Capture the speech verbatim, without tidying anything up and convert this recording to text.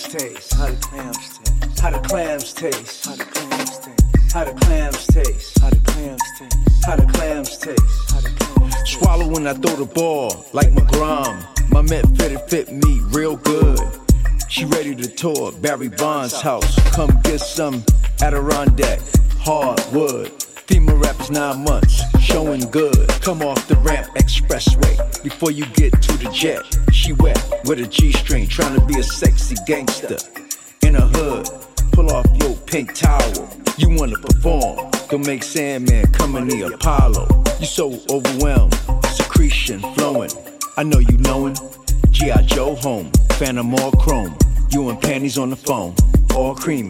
taste? How the clams taste? How the clams taste? How the clams taste? How the clams taste? How the clams taste? How the clams taste? How the clams taste? Swallow when I throw the ball, like McGrom. My Met fitted fit me real good. She ready to tour Barry Bonds' house. Come get some Adirondack, hardwood. FEMA rap is nine months, showing good. Come off the ramp expressway before you get to the jet. She wet with a G-string, trying to be a sexy gangster. In a hood, pull off your pink towel. You wanna perform, don't make Sandman come in the Apollo. You so overwhelmed, secretion flowing. I know you knowin'. G I. Joe home, Phantom all chrome. You and panties on the phone, all cream.